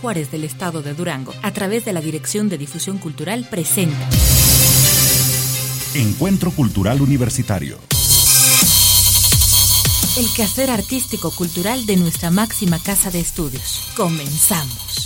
Juárez del Estado de Durango, a través de la Dirección de Difusión Cultural, presenta Encuentro Cultural Universitario. El quehacer artístico-cultural de nuestra máxima casa de estudios. Comenzamos.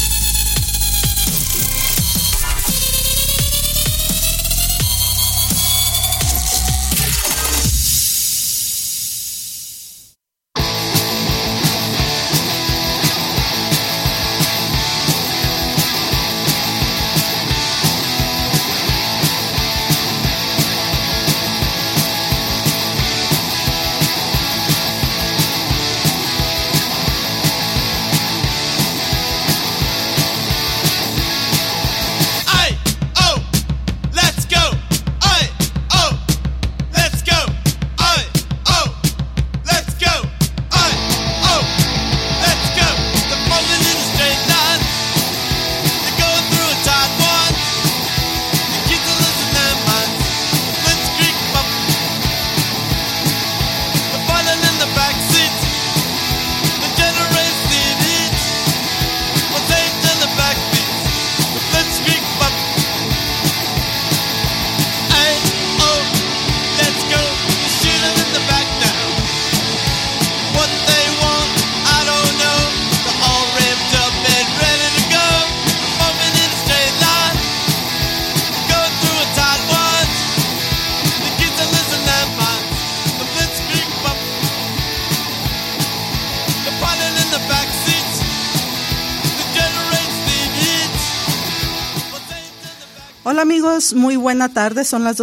Hola amigos, muy buena tarde, son las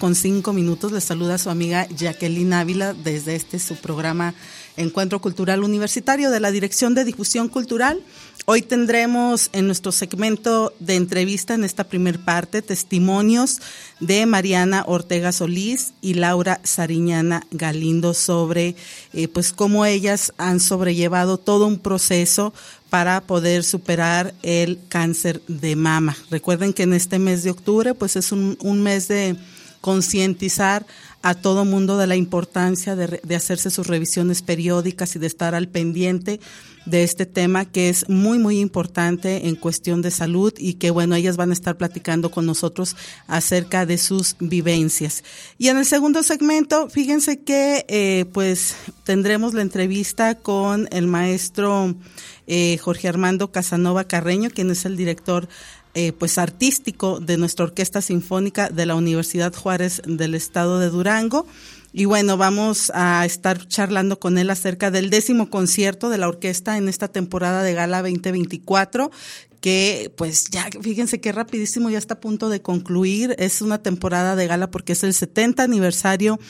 12:05. Les saluda su amiga Jacqueline Ávila desde su programa Encuentro Cultural Universitario de la Dirección de Difusión Cultural. Hoy tendremos en nuestro segmento de entrevista, en esta primer parte, testimonios de Mariana Ortega Solís y Laura Sariñana Galindo sobre pues cómo ellas han sobrellevado todo un proceso para poder superar el cáncer de mama. Recuerden que en este mes de octubre pues es un mes de concientizar a todo mundo de la importancia de hacerse sus revisiones periódicas y de estar al pendiente de este tema que es muy, muy importante en cuestión de salud y que, bueno, ellas van a estar platicando con nosotros acerca de sus vivencias. Y en el segundo segmento, fíjense que pues tendremos la entrevista con el maestro Jorge Armando Casanova Carreño, quien es el director pues artístico de nuestra Orquesta Sinfónica de la Universidad Juárez del Estado de Durango. Y bueno, vamos a estar charlando con él acerca del 10º concierto de la orquesta en esta temporada de Gala 2024, que pues ya fíjense que rapidísimo ya está a punto de concluir. Es una temporada de gala porque es el 70 aniversario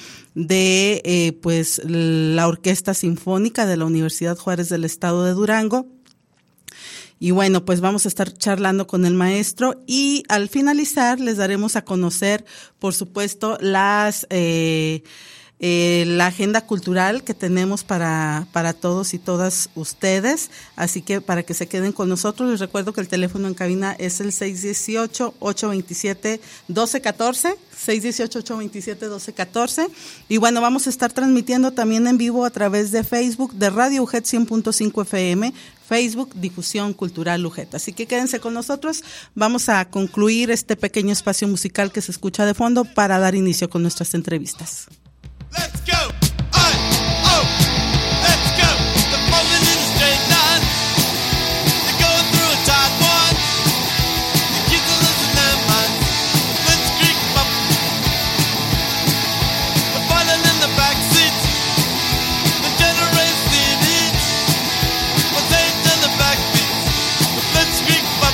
de pues la Orquesta Sinfónica de la Universidad Juárez del Estado de Durango. Y bueno, pues vamos a estar charlando con el maestro y al finalizar les daremos a conocer, por supuesto, la agenda cultural que tenemos para todos y todas ustedes. Así que para que se queden con nosotros, les recuerdo que el teléfono en cabina es el 618-827-1214. 618-827-1214. Y bueno, vamos a estar transmitiendo también en vivo a través de Facebook de Radio UJET 100.5 FM, Facebook Difusión Cultural UJET. Así que quédense con nosotros. Vamos a concluir este pequeño espacio musical que se escucha de fondo para dar inicio con nuestras entrevistas. Let's go! Let's go! The falling in a straight line. They're going through a tight one. The kids are losing their minds. Let's creak up. The falling in the back seats. The generates the needs. What's eight in the back beats. Let's creak up.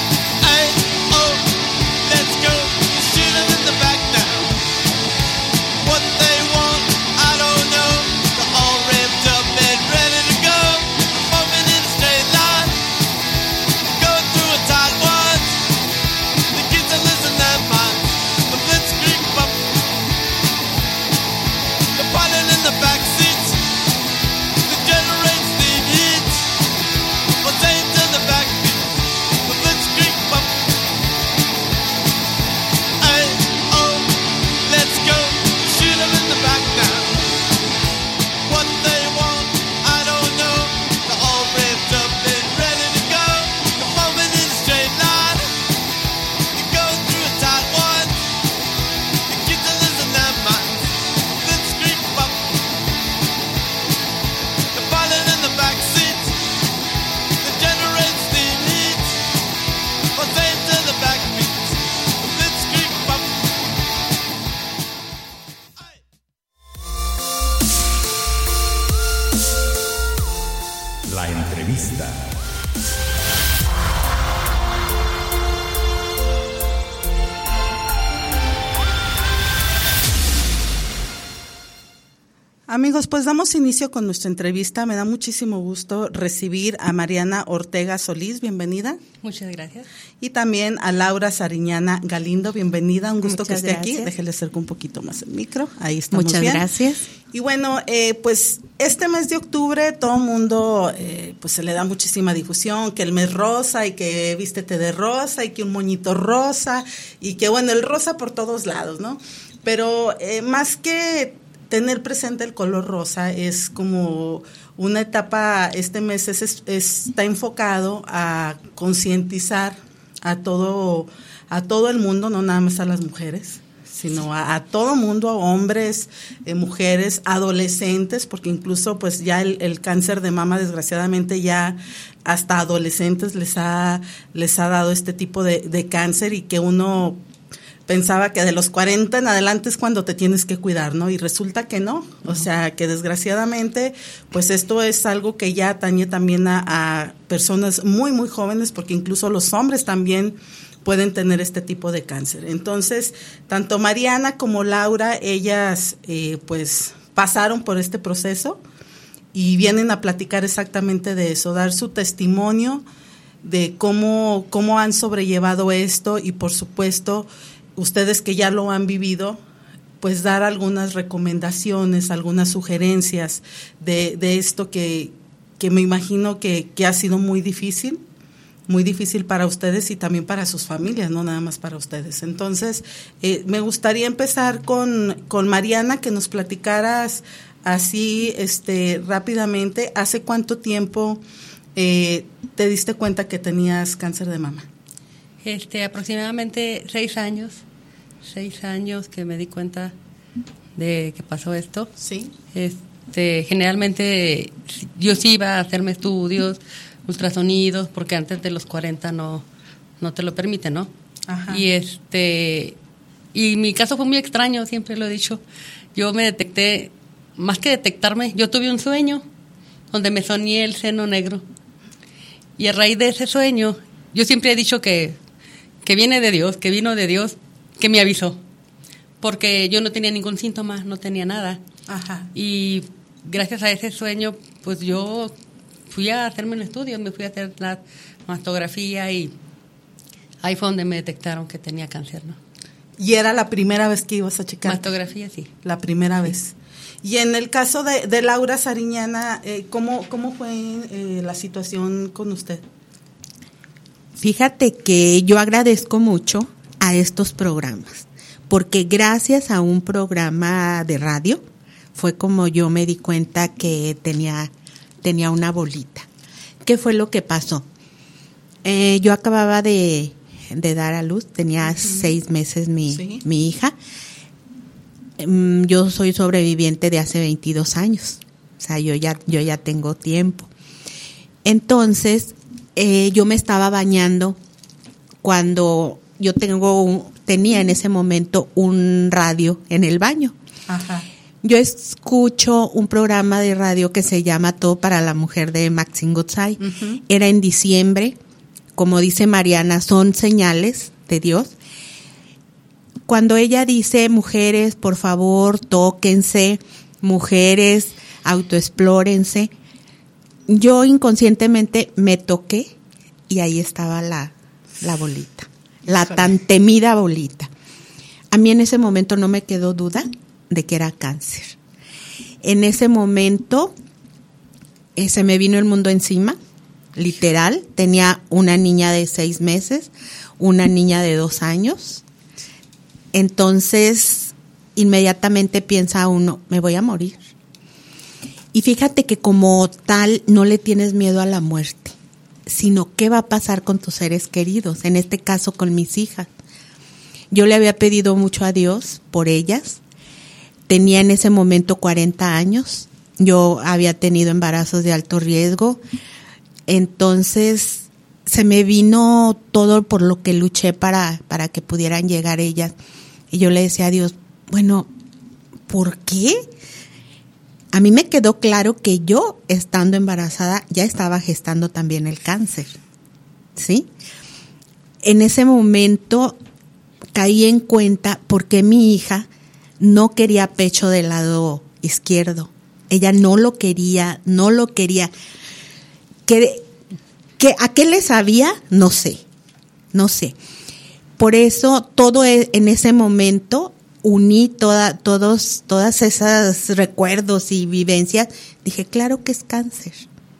Let's go. Shoot them in the back now. entrevista. Amigos, pues damos inicio con nuestra entrevista. Me da muchísimo gusto recibir a Mariana Ortega Solís, bienvenida. Muchas gracias. Y también a Laura Sariñana Galindo, bienvenida. Un gusto Muchas que esté gracias. aquí. Déjele acercar un poquito más el micro. Ahí estamos Muchas bien. gracias. Y bueno, pues este mes de octubre todo el mundo pues se le da muchísima difusión, que el mes rosa y que vístete de rosa y que un moñito rosa y que bueno, el rosa por todos lados, ¿no? Pero más que tener presente el color rosa es como una etapa, este mes está enfocado a concientizar a todo el mundo, no nada más a las mujeres, sino a todo mundo, a hombres, mujeres, adolescentes, porque incluso pues ya el cáncer de mama desgraciadamente ya hasta adolescentes les ha dado este tipo de cáncer y que uno pensaba que de los 40 en adelante es cuando te tienes que cuidar, ¿no? Y resulta que no, o sea, que desgraciadamente, pues esto es algo que ya atañe también a personas muy, muy jóvenes, porque incluso los hombres también pueden tener este tipo de cáncer. Entonces, tanto Mariana como Laura, ellas pues pasaron por este proceso y vienen a platicar exactamente de eso, dar su testimonio de cómo han sobrellevado esto y por supuesto ustedes que ya lo han vivido, pues dar algunas recomendaciones, algunas sugerencias de esto que me imagino que ha sido muy difícil para ustedes y también para sus familias, no nada más para ustedes. Entonces, me gustaría empezar con Mariana, que nos platicaras así rápidamente, ¿hace cuánto tiempo te diste cuenta que tenías cáncer de mama? Aproximadamente 6 años. 6 años que me di cuenta de que pasó esto. Sí. Generalmente yo sí iba a hacerme estudios, ultrasonidos, porque antes de los 40 no te lo permiten, ¿no? Ajá. Y mi caso fue muy extraño, siempre lo he dicho. Yo me detecté, más que detectarme, yo tuve un sueño donde me soñé el seno negro. Y a raíz de ese sueño, yo siempre he dicho que viene de Dios, que vino de Dios, que me avisó, porque yo no tenía ningún síntoma, no tenía nada. Ajá. Y gracias a ese sueño, pues yo fui a hacerme un estudio, me fui a hacer la mastografía y ahí fue donde me detectaron que tenía cáncer, ¿no? ¿Y era la primera vez que ibas a checar? Mastografía, sí. La primera vez. Y en el caso de Laura Sariñana, ¿cómo fue la situación con usted? Fíjate que yo agradezco mucho a estos programas, porque gracias a un programa de radio fue como yo me di cuenta que tenía una bolita. ¿Qué fue lo que pasó? Yo acababa de dar a luz, tenía 6 meses mi hija. Yo soy sobreviviente de hace 22 años, o sea, yo ya tengo tiempo. Entonces, yo me estaba bañando cuando yo tenía en ese momento un radio en el baño. Ajá. Yo escucho un programa de radio que se llama Todo para la Mujer de Maxine Goodside. Uh-huh. Era en diciembre, como dice Mariana, son señales de Dios. Cuando ella dice, mujeres, por favor, tóquense, mujeres, autoexplórense, yo inconscientemente me toqué y ahí estaba la bolita, la tan temida bolita. A mí en ese momento no me quedó duda de que era cáncer. En ese momento se me vino el mundo encima, literal. Tenía una niña de 6 meses, una niña de 2 años. Entonces, inmediatamente piensa uno, me voy a morir. Y fíjate que como tal no le tienes miedo a la muerte, sino qué va a pasar con tus seres queridos, en este caso con mis hijas. Yo le había pedido mucho a Dios por ellas. Tenía en ese momento 40 años. Yo había tenido embarazos de alto riesgo. Entonces, se me vino todo por lo que luché para que pudieran llegar ellas. Y yo le decía a Dios, bueno, ¿por qué? a mí me quedó claro que yo, estando embarazada, ya estaba gestando también el cáncer, ¿sí? En ese momento caí en cuenta por qué mi hija no quería pecho del lado izquierdo. Ella no lo quería. ¿A qué le sabía? No sé. Por eso, en ese momento, uní todas esas recuerdos y vivencias. Dije, claro que es cáncer.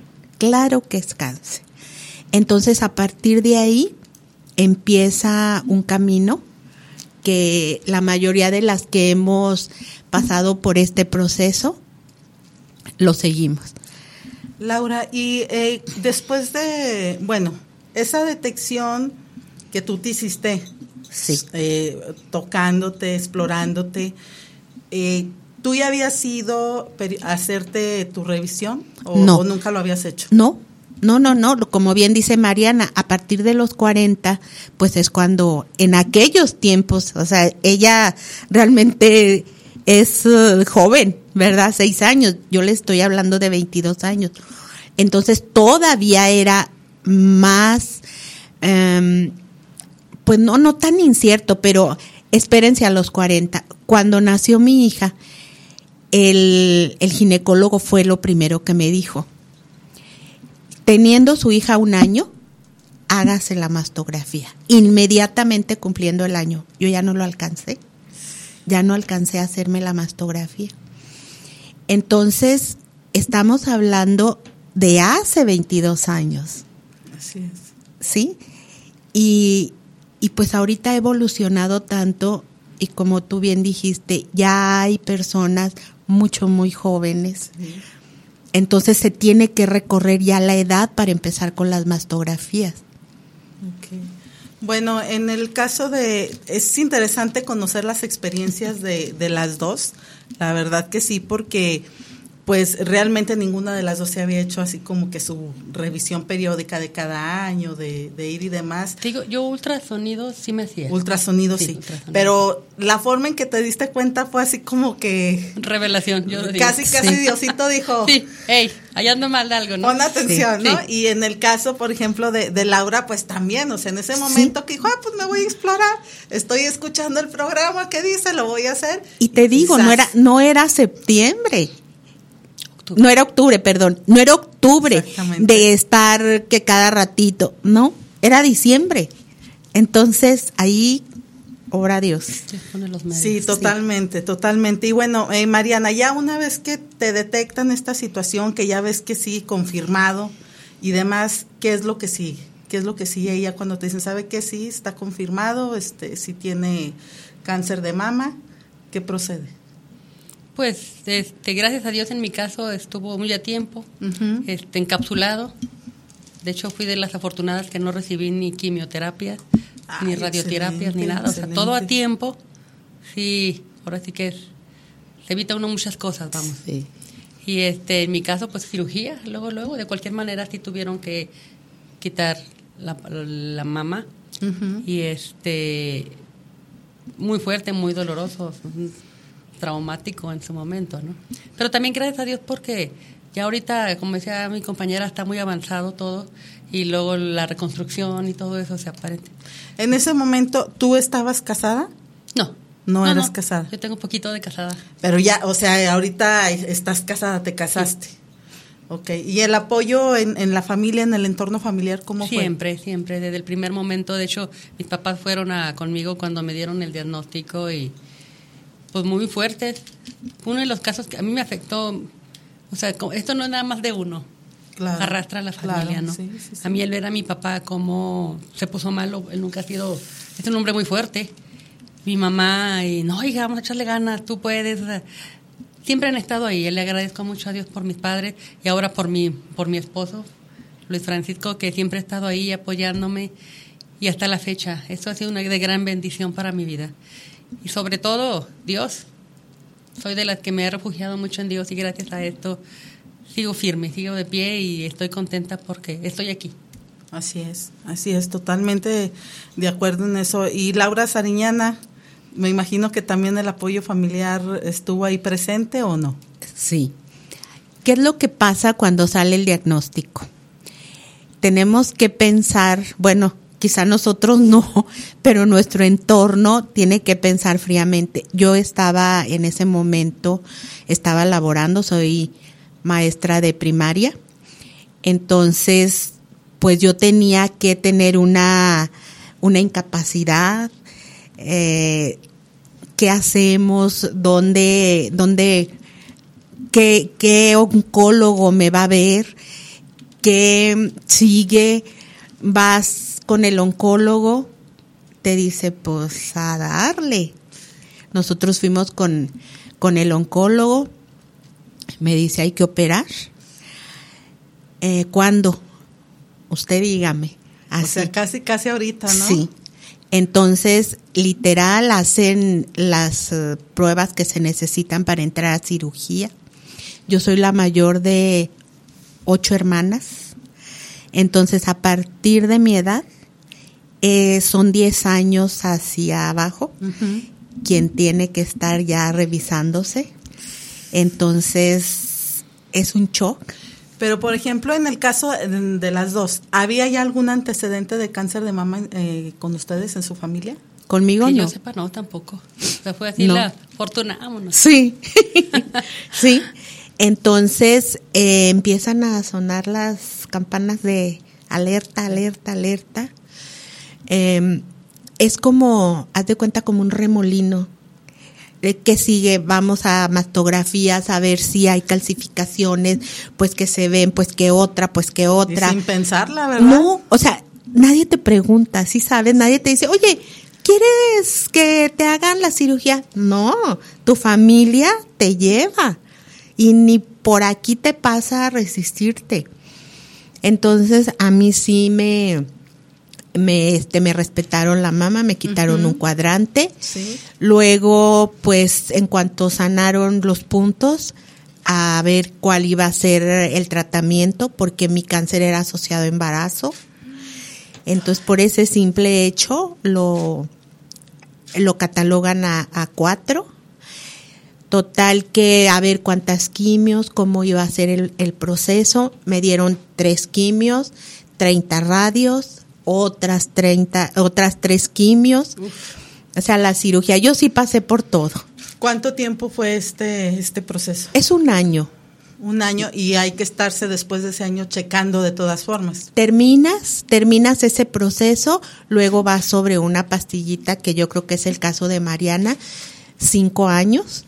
Entonces, a partir de ahí, empieza un camino que la mayoría de las que hemos pasado por este proceso, lo seguimos. Laura, y después de, esa detección que tú te hiciste, sí, tocándote, explorándote, ¿tú ya habías ido a hacerte tu revisión o nunca lo habías hecho? No, como bien dice Mariana, a partir de los 40, pues es cuando en aquellos tiempos, o sea, ella realmente es joven, ¿verdad? 6 años, yo le estoy hablando de 22 años. Entonces todavía era más, pues no tan incierto, pero espérense a los 40. Cuando nació mi hija, el ginecólogo fue lo primero que me dijo. Teniendo su hija 1 año, hágase la mastografía. Inmediatamente cumpliendo el año. Yo ya no alcancé a hacerme la mastografía. Entonces, estamos hablando de hace 22 años. Así es. ¿Sí? Y pues ahorita ha evolucionado tanto, y como tú bien dijiste, ya hay personas muy jóvenes. Sí. Entonces se tiene que recorrer ya la edad para empezar con las mastografías. Okay. Bueno, en el caso es interesante conocer las experiencias de las dos, la verdad que sí, porque pues realmente ninguna de las dos se había hecho así como que su revisión periódica de cada año, de ir y demás. Digo, yo ultrasonido sí me hacía. Ultrasonido sí. Pero la forma en que te diste cuenta fue así como que... Revelación, yo lo digo. Casi Diosito dijo... Sí, hey, allá ando mal de algo, ¿no? Pon atención, sí, ¿no? Sí. Y en el caso, por ejemplo, de Laura, pues también, o sea, en ese momento que dijo, pues me voy a explorar, estoy escuchando el programa que dice, lo voy a hacer. Y te digo, no era septiembre. No era octubre de estar que cada ratito, no, era diciembre. Entonces, ahí, obra Dios. Sí, totalmente. Y bueno, Mariana, ya una vez que te detectan esta situación, que ya ves que sí, confirmado y demás, ¿qué es lo que sigue? ¿Qué es lo que sigue ella cuando te dicen, sabe que sí, está confirmado, sí tiene cáncer de mama? ¿Qué procede? Pues, gracias a Dios en mi caso estuvo muy a tiempo, uh-huh. Encapsulado. De hecho, fui de las afortunadas que no recibí ni quimioterapia, ni radioterapias, ni nada. Excelente. O sea, todo a tiempo. Sí, ahora sí que se evita uno muchas cosas, vamos. Sí. Y en mi caso, pues cirugía, luego, de cualquier manera sí tuvieron que quitar la mama. Uh-huh. Y muy fuerte, muy doloroso, traumático en su momento, ¿no? Pero también gracias a Dios porque ya ahorita, como decía mi compañera, está muy avanzado todo y luego la reconstrucción y todo eso se aparente. En ese momento, ¿tú estabas casada? No eras casada. Yo tengo un poquito de casada. Pero ya, o sea, ahorita estás casada, te casaste. Sí. Okay. ¿Y el apoyo en la familia, en el entorno familiar, cómo fue? Siempre, desde el primer momento. De hecho, mis papás fueron conmigo cuando me dieron el diagnóstico y pues muy fuertes. Uno de los casos que a mí me afectó, o sea, esto no es nada más de uno. Claro, arrastra a la familia, ¿no? Sí. A mí el ver a mi papá cómo se puso malo, él nunca ha sido, es un hombre muy fuerte. Mi mamá, no, hija, vamos a echarle ganas, tú puedes. O sea, siempre han estado ahí. Le agradezco mucho a Dios por mis padres y ahora por mi esposo, Luis Francisco, que siempre ha estado ahí apoyándome y hasta la fecha. Esto ha sido una de gran bendición para mi vida. Y sobre todo, Dios. Soy de las que me he refugiado mucho en Dios y gracias a esto sigo firme, sigo de pie y estoy contenta porque estoy aquí. Así es, totalmente de acuerdo en eso. Y Laura Sariñana, me imagino que también el apoyo familiar estuvo ahí presente, ¿o no? Sí, ¿Qué es lo que pasa cuando sale el diagnóstico? Tenemos que pensar, bueno, quizá nosotros no, pero nuestro entorno tiene que pensar fríamente. Yo estaba en ese momento, estaba laborando, soy maestra de primaria, entonces pues yo tenía que tener una incapacidad. ¿Qué hacemos? ¿Qué oncólogo me va a ver? ¿Qué sigue? Vas con el oncólogo, te dice, pues a darle. Nosotros fuimos con el oncólogo, me dice, hay que operar. ¿Cuándo? Usted dígame. Así. O sea, casi ahorita, ¿no? Sí. Entonces, literal, hacen las pruebas que se necesitan para entrar a cirugía. Yo soy la mayor de 8 hermanas. Entonces, a partir de mi edad, son 10 años hacia abajo, quien tiene que estar ya revisándose. Entonces, es un shock. Pero, por ejemplo, en el caso de las dos, ¿había ya algún antecedente de cáncer de mama con ustedes en su familia? Conmigo que no. yo sepa, no, tampoco. O sea, fue así No. la fortuna, vámonos. Sí, sí. Entonces empiezan a sonar las campanas de alerta, alerta, alerta. Es como, haz de cuenta, como un remolino. Que sigue, vamos a mastografías a ver si hay calcificaciones, pues que se ven, pues que otra. Y sin pensarla, ¿verdad? No, o sea, nadie te pregunta, ¿sí sabes? Nadie te dice, oye, ¿quieres que te hagan la cirugía? No, tu familia te lleva y ni por aquí te pasa a resistirte. Entonces, a mí sí me respetaron la mama, me quitaron un cuadrante. Sí. Luego, pues, en cuanto sanaron los puntos, a ver cuál iba a ser el tratamiento, porque mi cáncer era asociado a embarazo. Entonces, por ese simple hecho, lo catalogan a 4. Total que a ver cuántas quimios, cómo iba a ser el proceso. Me dieron 3 quimios, 30 radios, otras 3 quimios. O sea, la cirugía, yo sí pasé por todo. ¿Cuánto tiempo fue este proceso? Es 1 año. 1 año, y hay que estarse después de ese año checando de todas formas. Terminas ese proceso, luego vas sobre una pastillita, que yo creo que es el caso de Mariana, 5 años.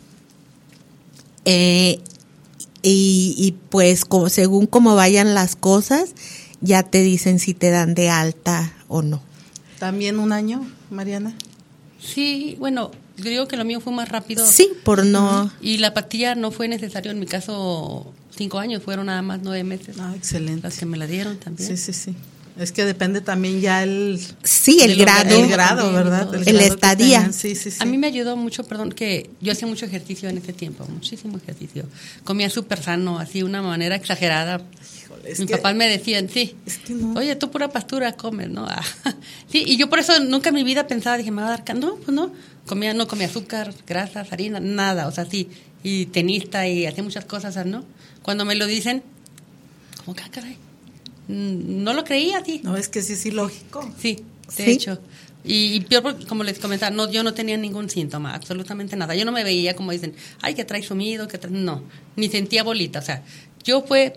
Y pues según cómo vayan las cosas, ya te dicen si te dan de alta o no. ¿También 1 año, Mariana? Sí, bueno, yo digo que lo mío fue más rápido. Sí, por no. Y la pastilla no fue necesario, en mi caso 5 años, fueron nada más 9 meses. Ah, excelente. Las que me la dieron también. Sí. Es que depende también ya el grado. El grado, ¿verdad? El grado que estadía. tengan. Sí. A mí me ayudó mucho, que yo hacía mucho ejercicio en ese tiempo, muchísimo ejercicio. Comía súper sano, así de una manera exagerada. Es Mis que- papás me decían, sí, Es que no. oye, tú pura pastura comes, ¿no? Ah, sí, y yo por eso nunca en mi vida pensaba, dije, me va a dar cáncer. No, pues no comía azúcar, grasas, harina, nada, o sea, sí, y tenista y hacía muchas cosas, ¿no? Cuando me lo dicen, como que, caray, no lo creía, sí. No, es que sí, lógico. Sí, de ¿Sí? hecho. Y peor, porque, como les comentaba, yo no tenía ningún síntoma, absolutamente nada. Yo no me veía como dicen, ay, que traes sumido, no, ni sentía bolita. O sea, yo fue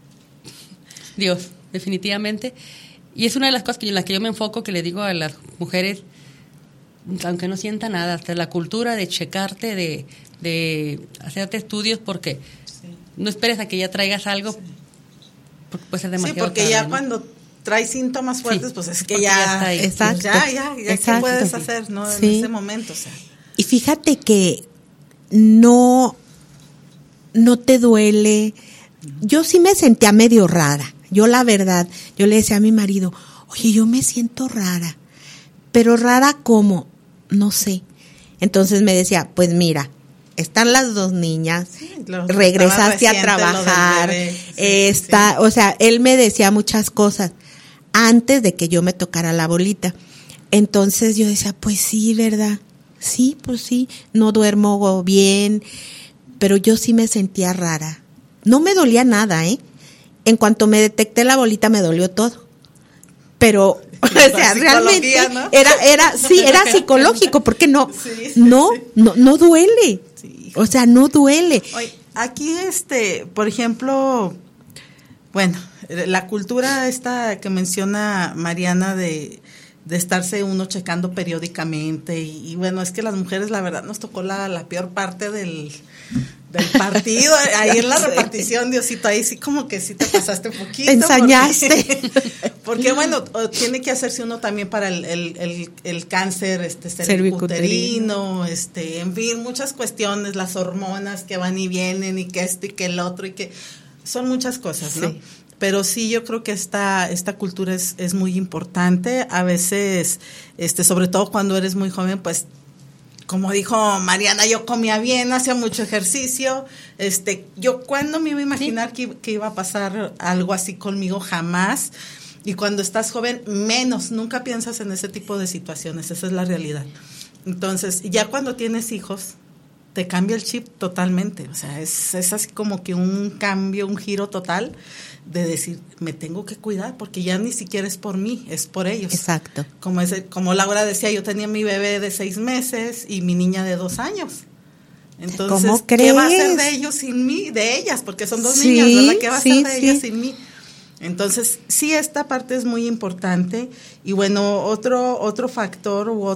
Dios, definitivamente. Y es una de las cosas en las que yo me enfoco, que le digo a las mujeres, aunque no sienta nada, hasta la cultura de checarte, de hacerte estudios, porque no esperes a que ya traigas algo, porque puede ser demasiado Sí, porque tarde, ya ¿no? cuando traes síntomas fuertes, Sí, pues es es que porque ya está ya, ahí. Exacto. ya, ¿qué Exacto. puedes hacer, no? En Sí. ese momento, o sea. Y fíjate que no te duele. Yo sí me sentía medio rara. Yo la verdad, yo le decía a mi marido, oye, yo me siento rara. Pero rara ¿cómo? No sé. Entonces me decía, pues mira, están las 2 niñas, regresaste a trabajar, o sea, él me decía muchas cosas antes de que yo me tocara la bolita. Entonces yo decía, pues sí, ¿verdad? Sí, pues sí, no duermo bien, pero yo sí me sentía rara. no me dolía nada, En cuanto me detecté la bolita me dolió todo. Pero, o sea, realmente, ¿no? era psicológico, porque no duele. Sí. O sea, no duele. Oye, aquí, por ejemplo, bueno, la cultura esta que menciona Mariana de estarse uno checando periódicamente y bueno, es que las mujeres la verdad nos tocó la peor parte del partido, ahí en la repartición, Diosito, ahí sí como que sí te pasaste un poquito. Ensañaste. Porque bueno, tiene que hacerse uno también para el cáncer cervicuterino, en fin, muchas cuestiones, las hormonas que van y vienen y que esto y que el otro y que son muchas cosas, ¿no? Sí. Pero sí, yo creo que esta cultura es muy importante. A veces, sobre todo cuando eres muy joven, pues, como dijo Mariana, yo comía bien, hacía mucho ejercicio. Yo cuándo me iba a imaginar que iba a pasar algo así conmigo, jamás. Y cuando estás joven, menos, nunca piensas en ese tipo de situaciones, esa es la realidad. Entonces, ya cuando tienes hijos, te cambia el chip totalmente. O sea, es así como que un cambio, un giro total de decir, me tengo que cuidar porque ya ni siquiera es por mí, es por ellos. Exacto. Como Laura decía, yo tenía mi bebé de 6 meses y mi niña de 2 años. Entonces, ¿cómo crees? ¿Qué va a hacer de ellos sin mí? De ellas, porque son 2 niñas, ¿verdad? ¿Qué va a hacer de ellas sin mí? Entonces, sí, esta parte es muy importante. Y bueno, otro factor u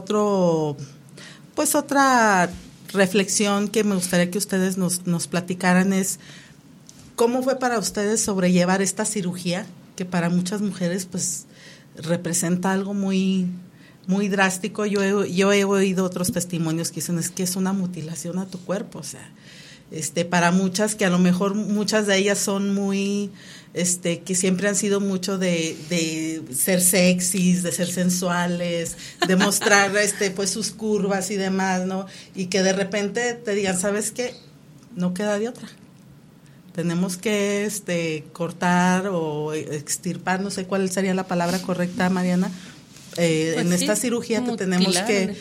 otra reflexión que me gustaría que ustedes nos platicaran es ¿cómo fue para ustedes sobrellevar esta cirugía que para muchas mujeres pues representa algo muy, muy drástico? Yo he oído otros testimonios que dicen es que es una mutilación a tu cuerpo, o sea, para muchas que a lo mejor muchas de ellas son muy, que siempre han sido mucho de ser sexys, de ser sensuales, de mostrar pues sus curvas y demás, ¿no? Y que de repente te digan, ¿sabes qué? No queda de otra. Tenemos que cortar o extirpar, no sé cuál sería la palabra correcta, Mariana. Pues en esta cirugía te tenemos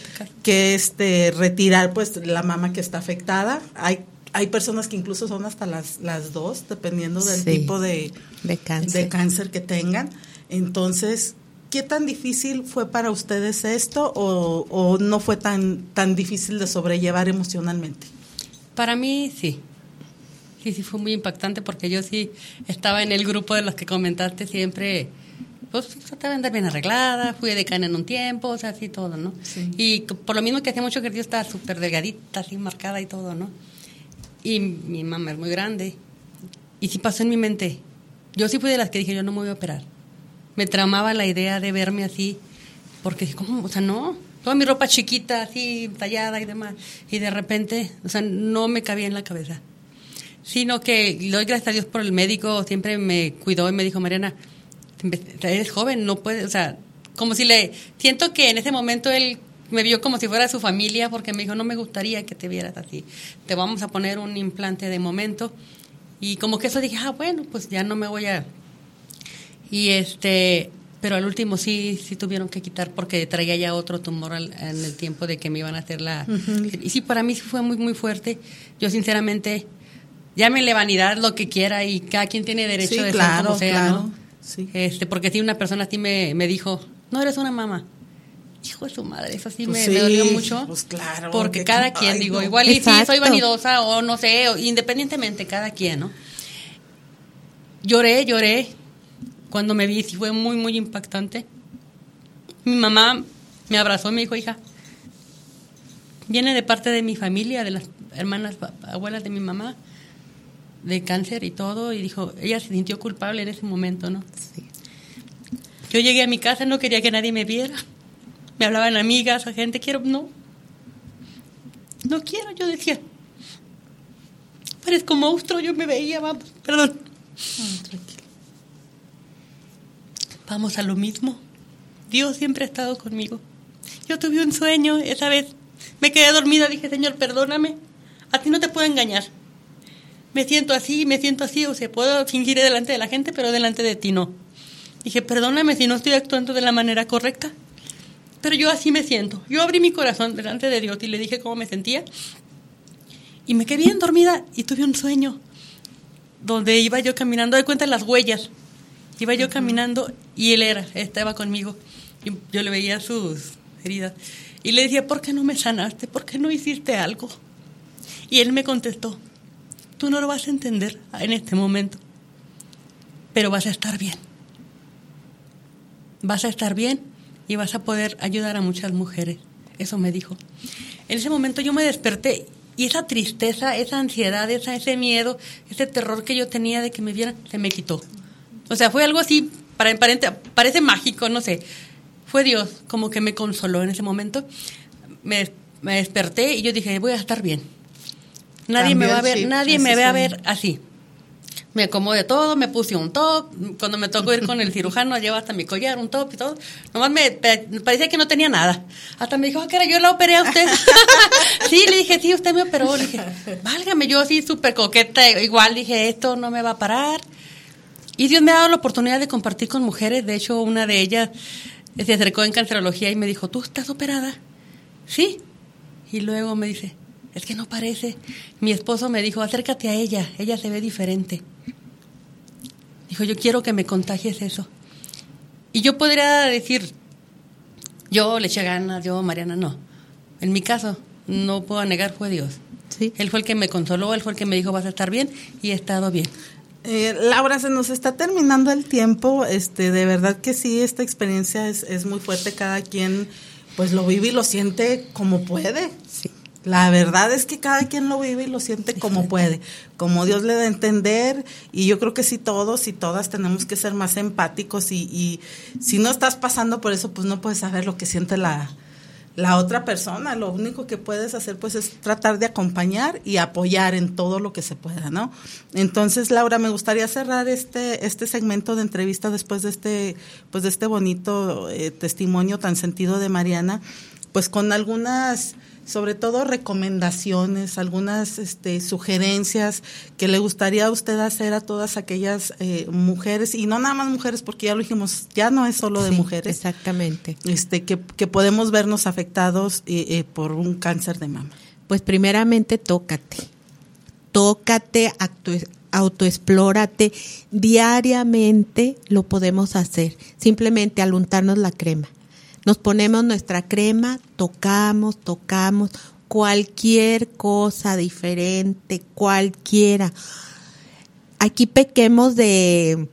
que retirar pues la mama que está afectada. Hay personas que incluso son hasta las 2, dependiendo del tipo de cáncer que tengan. Entonces, ¿qué tan difícil fue para ustedes esto o no fue tan difícil de sobrellevar emocionalmente? Para mí, sí. Sí, fue muy impactante porque yo sí estaba en el grupo de los que comentaste siempre, pues trataba de andar bien arreglada, fui decana en un tiempo, o sea, así todo, ¿no? Sí. Y por lo mismo que hacía mucho ejercicio estaba súper delgadita, así marcada y todo, ¿no? Y mi mamá es muy grande. Y sí pasó en mi mente, yo sí fui de las que dije, yo no me voy a operar. Me tramaba la idea de verme así, porque, ¿cómo? O sea, no, toda mi ropa chiquita, así, tallada y demás. Y de repente, o sea, no me cabía en la cabeza. Sino que le doy gracias a Dios por el médico, siempre me cuidó y me dijo, Mariana, eres joven, no puedes, o sea, como si siento que en ese momento él me vio como si fuera su familia, porque me dijo, no me gustaría que te vieras así, te vamos a poner un implante de momento, y como que eso dije, bueno, pues ya no me voy a, y pero al último sí tuvieron que quitar, porque traía ya otro tumor en el tiempo de que me iban a hacer y sí, para mí sí fue muy, muy fuerte, yo sinceramente, llámenle vanidad lo que quiera y cada quien tiene derecho de ser como sea, claro. ¿No? Sí. Porque si una persona así me dijo, no eres una mamá, hijo de su madre, eso sí, me dolió mucho. Pues claro. Porque cada quien, digo, no. Igual y sí, soy vanidosa o no sé, independientemente, cada quien, ¿no? Lloré, cuando me vi, sí fue muy, muy impactante. Mi mamá me abrazó y me dijo, hija, viene de parte de mi familia, de las hermanas, abuelas de mi mamá, de cáncer y todo, y dijo, ella se sintió culpable en ese momento, ¿no? Sí. Yo llegué a mi casa, no quería que nadie me viera, me hablaban amigas, a gente, no quiero, yo decía, parezco monstruo, yo me veía, perdón. Tranquilo. Vamos a lo mismo, Dios siempre ha estado conmigo. Yo tuve un sueño, esa vez me quedé dormida, dije, Señor, perdóname, a ti no te puedo engañar. Me siento así, o sea, puedo fingir delante de la gente, pero delante de ti no. Dije, perdóname si no estoy actuando de la manera correcta, pero yo así me siento. Yo abrí mi corazón delante de Dios y le dije cómo me sentía, y me quedé bien dormida y tuve un sueño. donde iba yo caminando, doy cuenta de las huellas. Iba yo caminando y él estaba conmigo. Y yo le veía sus heridas. Y le decía, ¿por qué no me sanaste? ¿Por qué no hiciste algo? Y él me contestó, tú no lo vas a entender en este momento, pero vas a estar bien. Vas a estar bien y vas a poder ayudar a muchas mujeres. Eso me dijo. En ese momento yo me desperté y esa tristeza, esa ansiedad, ese miedo, ese terror que yo tenía de que me vieran, se me quitó. O sea, fue algo así, parece mágico, no sé. Fue Dios como que me consoló en ese momento. Me desperté y yo dije, voy a estar bien. Nadie me va a ver, nadie me va a ver así. Me acomodé todo, me puse un top. Cuando me tocó ir con el cirujano, llevaba hasta mi collar, un top y todo. Nomás me parecía que no tenía nada. Hasta me dijo, ¿qué era? Yo la operé a usted. Sí, le dije, sí, usted me operó. Le dije, válgame, yo así súper coqueta. Igual dije, esto no me va a parar. Y Dios me ha dado la oportunidad de compartir con mujeres. De hecho, una de ellas se acercó en cancerología y me dijo, ¿tú estás operada? Sí. Y luego me dice, es que no parece. Mi esposo me dijo, acércate a ella se ve diferente. Dijo, yo quiero que me contagies eso. Y yo podría decir, yo le eché ganas, yo, Mariana, no. En mi caso, no puedo negar, fue Dios. Sí. Él fue el que me consoló, él fue el que me dijo, vas a estar bien, y he estado bien. Laura, se nos está terminando el tiempo. De verdad que sí, esta experiencia es muy fuerte. Cada quien pues lo vive y lo siente como puede. Sí. La verdad es que cada quien lo vive y lo siente como puede, como Dios le da a entender, y yo creo que sí, todos y todas tenemos que ser más empáticos, y si no estás pasando por eso, pues no puedes saber lo que siente la otra persona. Lo único que puedes hacer pues es tratar de acompañar y apoyar en todo lo que se pueda, ¿no? Entonces, Laura, me gustaría cerrar este segmento de entrevista después de este bonito testimonio tan sentido de Mariana, pues con algunas, sobre todo, recomendaciones, algunas sugerencias que le gustaría a usted hacer a todas aquellas mujeres, y no nada más mujeres, porque ya lo dijimos, ya no es solo de mujeres. Exactamente. Que podemos vernos afectados por un cáncer de mama. Pues primeramente tócate, autoexplórate, diariamente lo podemos hacer, simplemente al untarnos la crema. Nos ponemos nuestra crema, tocamos, cualquier cosa diferente, cualquiera. Aquí pequemos de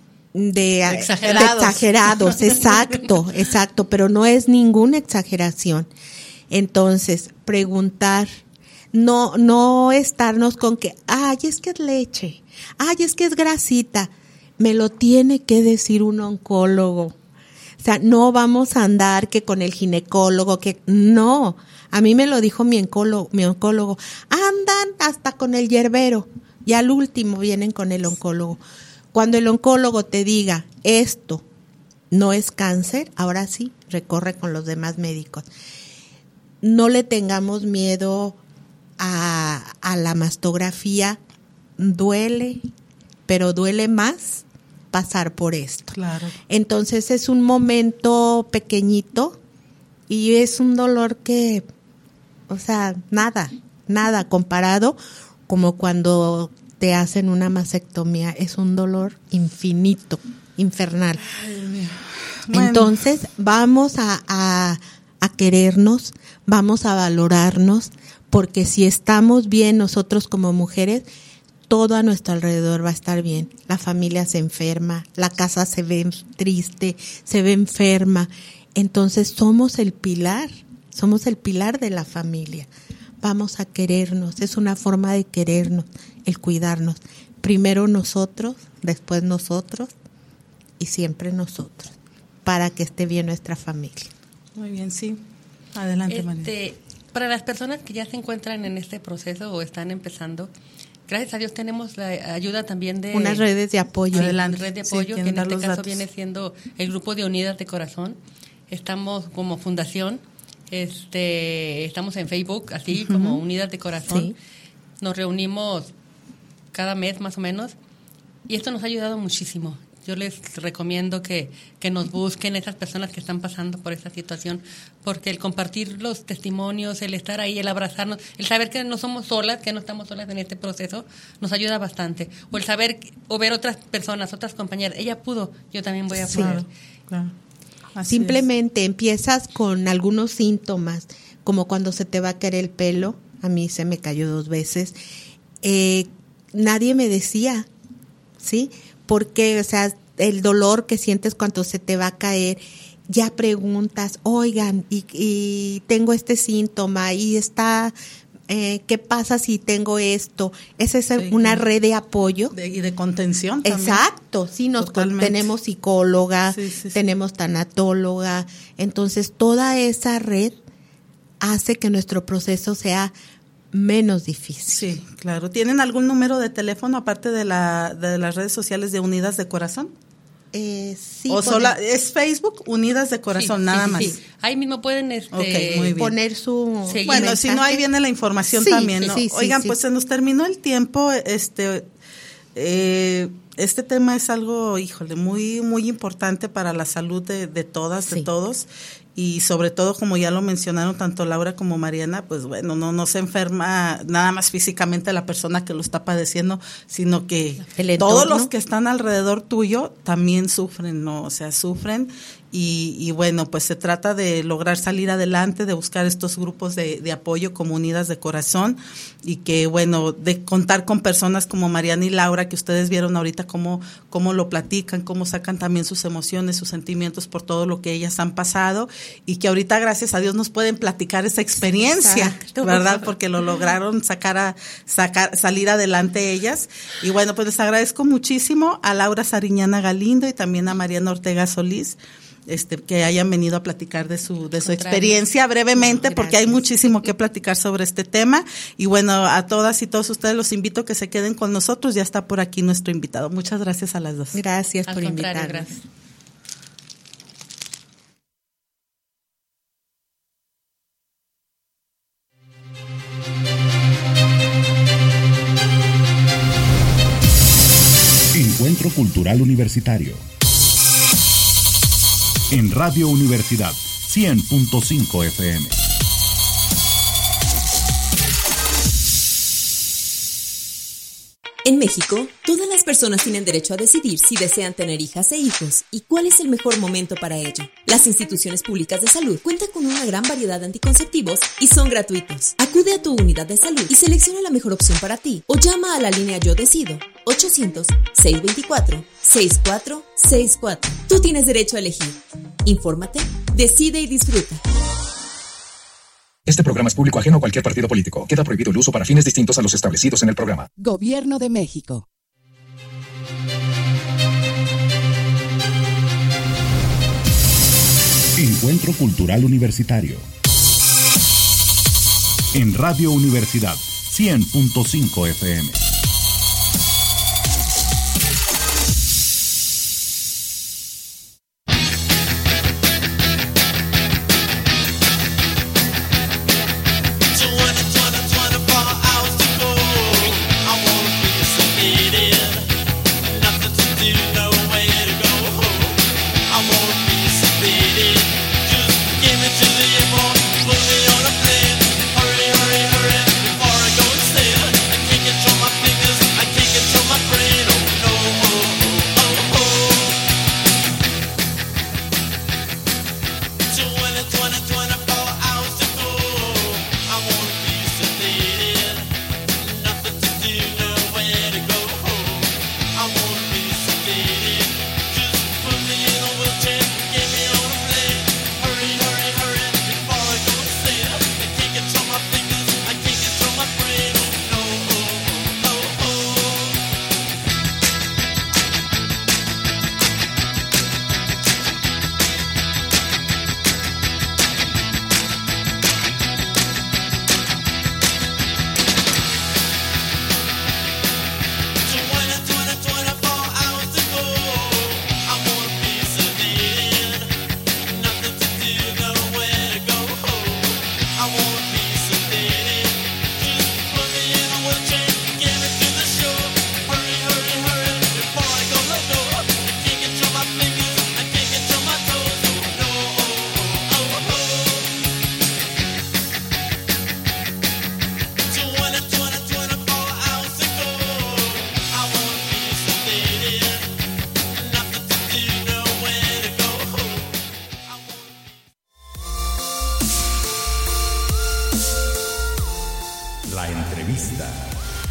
exagerados, exacto, pero no es ninguna exageración. Entonces, preguntar, no estarnos con que, ay, es que es leche, ay, es que es grasita. Me lo tiene que decir un oncólogo. O sea, no vamos a andar que con el ginecólogo, que no. A mí me lo dijo mi oncólogo. Andan hasta con el yerbero y al último vienen con el oncólogo. Cuando el oncólogo te diga, esto no es cáncer, ahora sí, recorre con los demás médicos. No le tengamos miedo a la mastografía. Duele, pero duele más pasar por esto. Claro. Entonces es un momento pequeñito y es un dolor que, o sea, nada comparado como cuando te hacen una mastectomía. Es un dolor infinito, infernal. Ay, bueno. Entonces vamos a querernos, vamos a valorarnos, porque si estamos bien nosotros como mujeres, todo a nuestro alrededor va a estar bien. La familia se enferma, la casa se ve triste, se ve enferma. Entonces somos el pilar de la familia. Vamos a querernos, es una forma de querernos, el cuidarnos. Primero nosotros, después nosotros y siempre nosotros, para que esté bien nuestra familia. Muy bien, sí. Adelante, María. Para las personas que ya se encuentran en este proceso o están empezando, gracias a Dios tenemos la ayuda también de unas redes de apoyo. Adelante. Red de apoyo, que en este caso viene siendo el grupo de Unidas de Corazón. Estamos como fundación, estamos en Facebook, así como Unidas de Corazón. Sí. Nos reunimos cada mes más o menos y esto nos ha ayudado muchísimo. Yo les recomiendo que nos busquen esas personas que están pasando por esta situación, porque el compartir los testimonios, el estar ahí, el abrazarnos, el saber que no somos solas, que no estamos solas en este proceso, nos ayuda bastante. O el saber o ver otras personas, otras compañeras, ella pudo, yo también voy a poder. Claro. Así Simplemente empiezas con algunos síntomas, como cuando se te va a caer el pelo. A mí se me cayó 2 veces. Nadie me decía, ¿sí? Porque, o sea, el dolor que sientes cuando se te va a caer, ya preguntas, oigan, y tengo este síntoma, y está, ¿qué pasa si tengo esto? Esa es una red de apoyo. Y de contención también. Exacto, sí, tenemos psicóloga, tenemos tanatóloga, entonces toda esa red hace que nuestro proceso sea menos difícil. Sí, claro. ¿Tienen algún número de teléfono aparte de las redes sociales de Unidas de Corazón? Sí. ¿O es Facebook Unidas de Corazón, nada más? Sí. Ahí mismo pueden Okay, muy bien. Poner su bueno, mensaje. Si no, ahí viene la información también, ¿no? Oigan, sí. Pues se nos terminó el tiempo. Este tema es algo, híjole, muy, muy importante para la salud de todas, de todos. Y sobre todo, como ya lo mencionaron tanto Laura como Mariana, pues bueno, no se enferma nada más físicamente la persona que lo está padeciendo, sino que todos los que están alrededor tuyo también sufren, ¿no? O sea, sufren y bueno, pues se trata de lograr salir adelante, de buscar estos grupos de apoyo, comunidades de corazón y que bueno, de contar con personas como Mariana y Laura, que ustedes vieron ahorita cómo lo platican, cómo sacan también sus emociones, sus sentimientos por todo lo que ellas han pasado y que ahorita gracias a Dios nos pueden platicar esa experiencia, exacto, ¿verdad? Porque lo lograron salir adelante ellas. Y bueno, pues les agradezco muchísimo a Laura Sariñana Galindo y también a Mariana Ortega Solís, que hayan venido a platicar de su experiencia brevemente, porque hay muchísimo que platicar sobre este tema. Y bueno, a todas y todos ustedes los invito a que se queden con nosotros. Ya está por aquí nuestro invitado. Muchas gracias a las dos. Gracias por invitarnos. Gracias. Encuentro Cultural Universitario. En Radio Universidad 100.5 FM. En México, todas las personas tienen derecho a decidir si desean tener hijas e hijos y cuál es el mejor momento para ello. Las instituciones públicas de salud cuentan con una gran variedad de anticonceptivos y son gratuitos. Acude a tu unidad de salud y selecciona la mejor opción para ti o llama a la línea Yo Decido 800-624-6464. Tú tienes derecho a elegir. Infórmate, decide y disfruta. Este programa es público ajeno a cualquier partido político. Queda prohibido el uso para fines distintos a los establecidos en el programa. Gobierno de México. Encuentro Cultural Universitario. En Radio Universidad 100.5 FM. Before I go and say it, I can't control my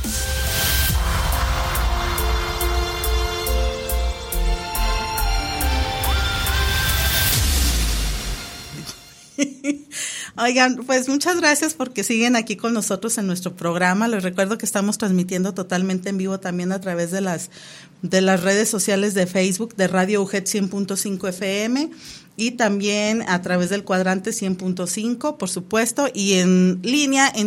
Oigan, pues muchas gracias porque siguen aquí con nosotros en nuestro programa. Les recuerdo que estamos transmitiendo totalmente en vivo también a través de las redes sociales de Facebook de Radio UGET 100.5 FM y también a través del cuadrante 100.5, por supuesto, y en línea en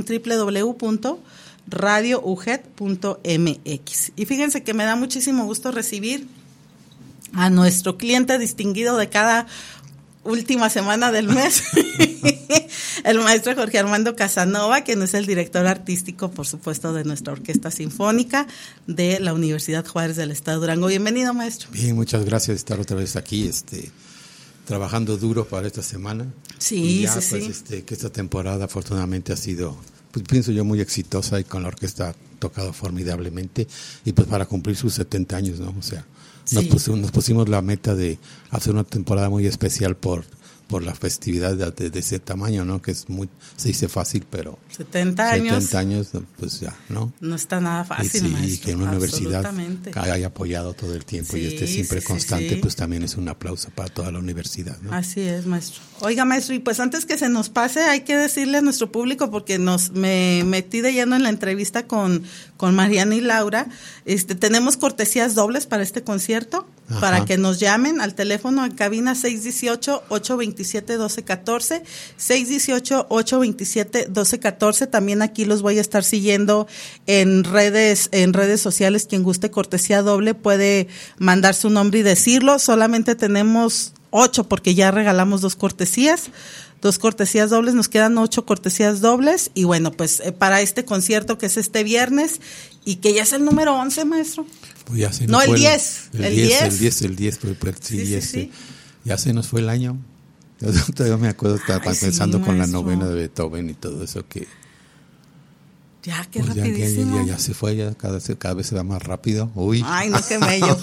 www.radiouget.mx. Y fíjense que me da muchísimo gusto recibir a nuestro cliente distinguido de cada última semana del mes, el maestro Jorge Armando Casanova, quien es el director artístico, por supuesto, de nuestra Orquesta Sinfónica de la Universidad Juárez del Estado de Durango. Bienvenido, maestro. Bien, muchas gracias de estar otra vez aquí, trabajando duro para esta semana. Sí, y ya, sí, pues, sí. Que esta temporada afortunadamente ha sido, pues pienso yo, muy exitosa y con la orquesta ha tocado formidablemente y pues para cumplir sus 70 años, ¿no? O sea, sí. Nos pusimos la meta de hacer una temporada muy especial por la festividad de ese tamaño, ¿no? Que es se dice fácil, pero 70 años. 70 años, pues ya, ¿no? No está nada fácil, y maestro. que una universidad haya apoyado todo el tiempo sí, y esté siempre constante, sí. Pues también es un aplauso para toda la universidad, ¿no? Así es, maestro. Oiga, maestro, y pues antes que se nos pase, hay que decirle a nuestro público, porque me metí de lleno en la entrevista con Mariana y Laura, tenemos cortesías dobles para este concierto. Ajá. Para que nos llamen al teléfono en cabina 618-827-1214, 618-827-1214. También aquí los voy a estar siguiendo en redes sociales. Quien guste cortesía doble puede mandar su nombre y decirlo. Solamente tenemos 8 porque ya regalamos 2 cortesías dobles, nos quedan 8 cortesías dobles y bueno, pues para este concierto que es este viernes y que ya es el número 11, maestro. Pues ya se no, nos el fue 10. El 10, pues sí. Ya se nos fue el año. Yo todavía me acuerdo, estaba pensando con la novena de Beethoven y todo eso que... Ya, qué pues rapidísimo. Ya se fue, ya cada vez se va más rápido. Uy. Ay, no, qué bello.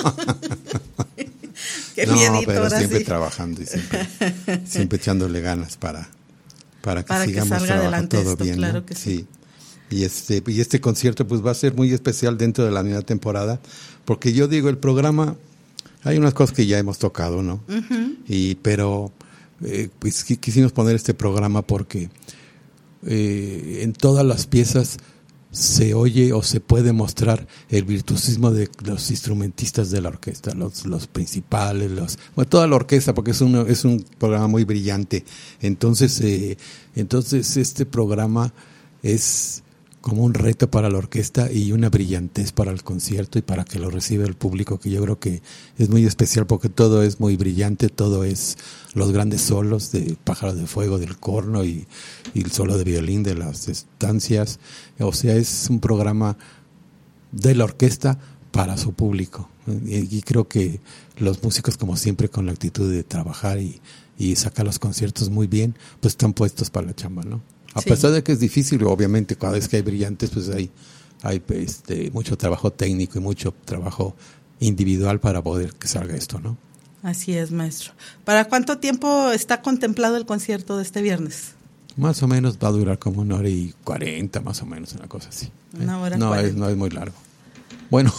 Qué miedito, pero siempre sí. Trabajando y siempre echándole ganas para que sigamos trabajando todo esto, bien, claro, ¿no? que sí. Y este concierto pues va a ser muy especial dentro de la nueva temporada, porque yo digo, el programa, hay unas cosas que ya hemos tocado, ¿no? Uh-huh. Pero pues quisimos poner este programa porque en todas las piezas se oye o se puede mostrar el virtuosismo de los instrumentistas de la orquesta, los principales, toda la orquesta, porque es un programa muy brillante. Entonces este programa es como un reto para la orquesta y una brillantez para el concierto y para que lo reciba el público, que yo creo que es muy especial porque todo es muy brillante, todo es los grandes solos de Pájaro de Fuego, del corno y el solo de violín de las estancias. O sea, es un programa de la orquesta para su público. Y creo que los músicos, como siempre, con la actitud de trabajar y sacar los conciertos muy bien, pues están puestos para la chamba, ¿no? A pesar de que es difícil, obviamente, cada vez que hay brillantes, pues hay mucho trabajo técnico y mucho trabajo individual para poder que salga esto, ¿no? Así es, maestro. ¿Para cuánto tiempo está contemplado el concierto de este viernes? Más o menos va a durar como 1:40, más o menos, una cosa así. 1:40. No es muy largo. Bueno,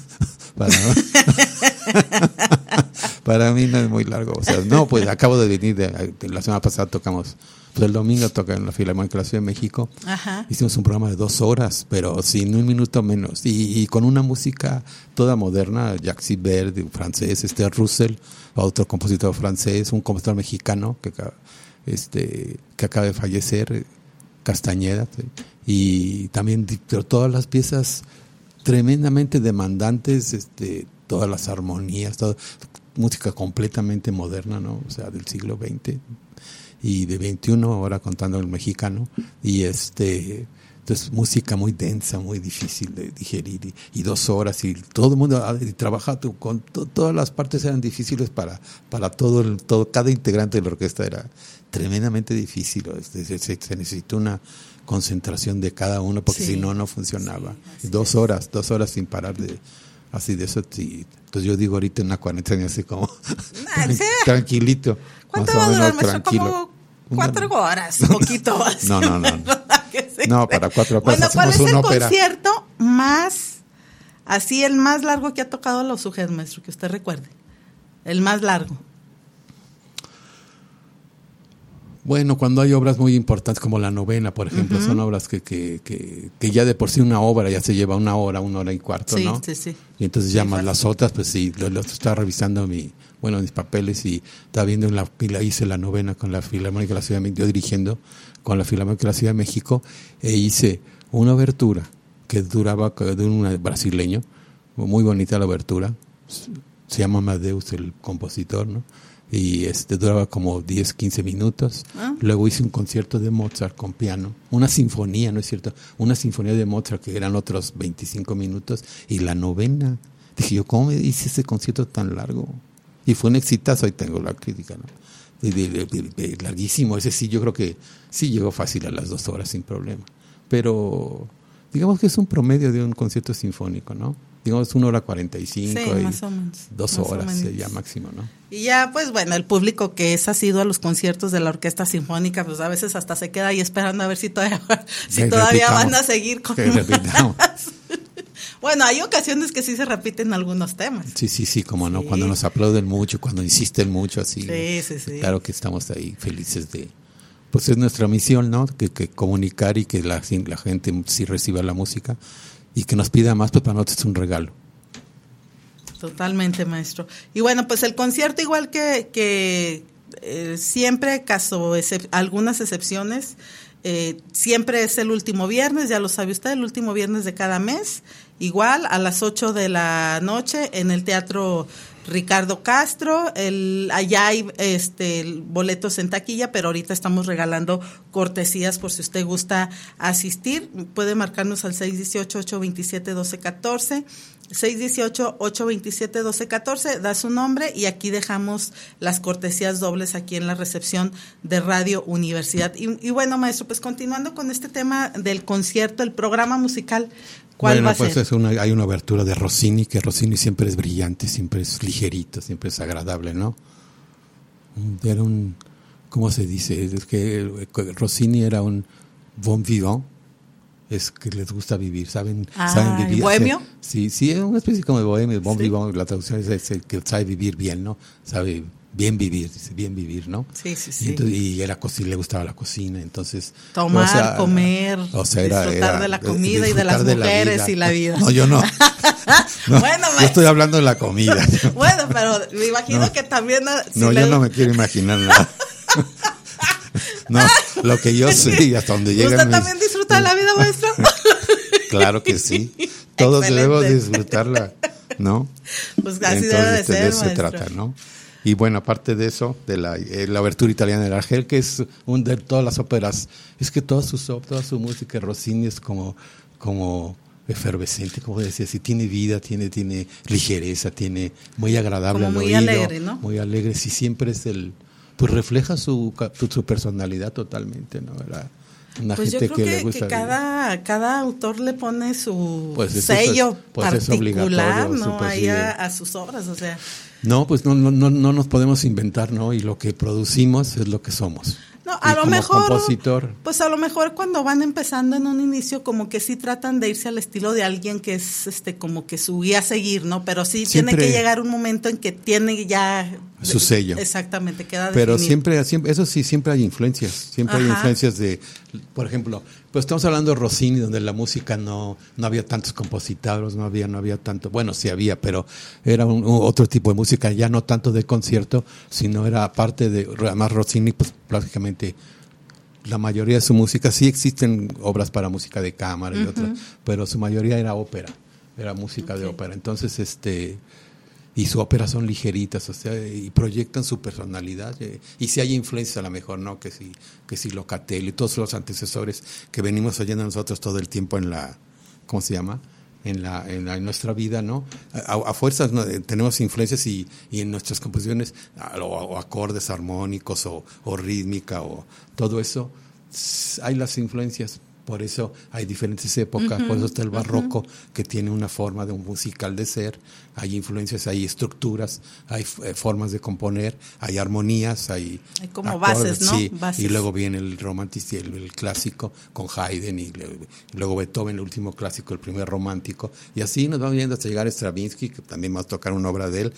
para mí no es muy largo. O sea, no, pues acabo de venir, la semana pasada tocamos, pues el domingo toca en la Filarmónica de la Ciudad de México. Ajá. Hicimos un programa de 2 horas, pero sin un minuto menos. Y con una música toda moderna, Jacques Ibert, un francés, Russell, otro compositor francés, un compositor mexicano que acaba de fallecer, Castañeda, y también todas las piezas tremendamente demandantes, todas las armonías, música completamente moderna, ¿no? O sea, del siglo XX y de XXI, ahora contando el mexicano, y entonces música muy densa, muy difícil de digerir, y 2 horas, y todo el mundo trabaja con todas las partes eran difíciles para todo, cada integrante de la orquesta era tremendamente difícil, se necesitó una concentración de cada uno porque si no funcionaba. Sí, 2 horas sin parar de eso. Entonces yo digo ahorita una cuarentena así como tranquilito. ¿Cuánto va a durar, maestro? Como 4 horas, poquito más. No. ¿Qué se No, cree? para 4 Bueno, cosas ¿cuál es hacemos el una ópera. concierto más, así el más largo que ha tocado los Sujet, maestro, que usted recuerde? El más largo. Bueno, cuando hay obras muy importantes como la novena, por ejemplo, son obras que ya de por sí una obra ya se lleva una hora y cuarto, Sí, ¿no? sí, sí. Y entonces ya más las otras, pues sí, lo estaba revisando mis papeles y estaba viendo hice la novena con la Filarmónica de la Ciudad de México, yo dirigiendo con la Filarmónica de la Ciudad de México, e hice una obertura que duraba de un brasileño, muy bonita la obertura, se llama Amadeus el compositor, ¿no? Y duraba como 10, 15 minutos. Luego hice un concierto de Mozart con piano, una sinfonía, ¿no es cierto? Una sinfonía de Mozart que eran otros 25 minutos y la novena. Dije yo, ¿cómo me hice ese concierto tan largo? Y fue un exitazo, ahí tengo la crítica, ¿no? Larguísimo, ese sí, yo creo que sí llegó fácil a las 2 horas sin problema. Pero digamos que es un promedio de un concierto sinfónico, ¿no? Digamos 1 hora 45 Sí, y más o menos, 2 más o horas menos. ya máximo, ¿no? Y ya, pues bueno, el público que es asiduo a los conciertos de la Orquesta Sinfónica, pues a veces hasta se queda ahí esperando a ver si todavía van a seguir con más. Bueno, hay ocasiones que sí se repiten algunos temas. Sí, como no, Sí. cuando nos aplauden mucho, cuando insisten mucho, así. Sí. Claro que estamos ahí felices de... Pues es nuestra misión, ¿no? Que comunicar y que la gente sí reciba la música y que nos pida más, pues para nosotros es un regalo. Totalmente, maestro. Y bueno, pues el concierto, igual que siempre, algunas excepciones, siempre es el último viernes, ya lo sabe usted, el último viernes de cada mes, igual a las 8 de la noche en el Teatro Ricardo Castro. Allá hay boletos en taquilla, pero ahorita estamos regalando cortesías por si usted gusta asistir. Puede marcarnos al 618-827-1214. 618-827-1214, da su nombre y aquí dejamos las cortesías dobles aquí en la recepción de Radio Universidad. Y bueno, maestro, pues continuando con este tema del concierto, el programa musical, ¿cuál va a ser? Hay una obertura de Rossini, que Rossini siempre es brillante, siempre es ligerito, siempre es agradable, ¿no? Era ¿cómo se dice? Es que Rossini era un bon vivant. Es que les gusta vivir, saben vivir. ¿Bohemio? Sí, es una especie como de bohemio, bon vivant, la traducción es el que sabe vivir bien, ¿no? Sabe bien vivir, dice bien vivir, ¿no? Sí. Y le gustaba la cocina, entonces... Tomar, comer, disfrutar de la comida y de las mujeres y la vida. No, yo no. Bueno, yo estoy hablando de la comida. Bueno, pero me imagino que también... yo no me quiero imaginar nada. No, lo que yo sé hasta donde llega. ¿Usted también disfruta de la vida, maestro? Claro que sí. Todos debemos disfrutarla, ¿no? Pues así debe de ser, de eso se maestro. trata, ¿no? Y bueno, aparte de eso, de la obertura italiana del Argel, que es de todas las óperas, es que toda su música, Rossini es como efervescente, como decía, sí, tiene vida, tiene ligereza, tiene muy agradable como al muy oído, alegre, ¿no? Muy alegre, sí, siempre es pues refleja su personalidad totalmente, ¿no? Una pues gente yo creo le gusta que cada autor le pone su pues sello es particular, ¿no? pues, ahí sí. a sus obras, o sea. No, pues no nos podemos inventar, ¿no? Y lo que producimos es lo que somos. No, a lo como mejor, compositor, pues a lo mejor cuando van empezando en un inicio como que sí tratan de irse al estilo de alguien que es como que su guía a seguir, ¿no? Pero sí siempre, tiene que llegar un momento en que tiene ya su sello. Exactamente, queda pero definido. siempre, eso sí, siempre hay influencias, siempre hay influencias de, por ejemplo, pues estamos hablando de Rossini, donde la música no había tantos compositores, no había tanto, bueno, sí había, pero era otro tipo de música, ya no tanto de concierto, sino era parte de, además Rossini, pues prácticamente la mayoría de su música, sí existen obras para música de cámara y otras, pero su mayoría era ópera, era música de ópera, entonces y sus óperas son ligeritas, o sea, y proyectan su personalidad, y si hay influencias a lo mejor, ¿no? Que si Locatelli y todos los antecesores que venimos oyendo nosotros todo el tiempo en la, ¿cómo se llama? En nuestra vida, ¿no? A fuerzas, ¿no? Tenemos influencias y en nuestras composiciones, o acordes armónicos o rítmica o todo eso, hay las influencias, Por eso hay diferentes épocas, por eso está el barroco, que tiene una forma de un musical de ser, hay influencias, hay estructuras, hay formas de componer, hay armonías, hay como acordes, bases, ¿no? sí, Bases. y luego viene el romanticismo, el clásico con Haydn, y luego Beethoven, el último clásico, el primer romántico, y así nos vamos viendo hasta llegar a Stravinsky, que también vamos a tocar una obra de él,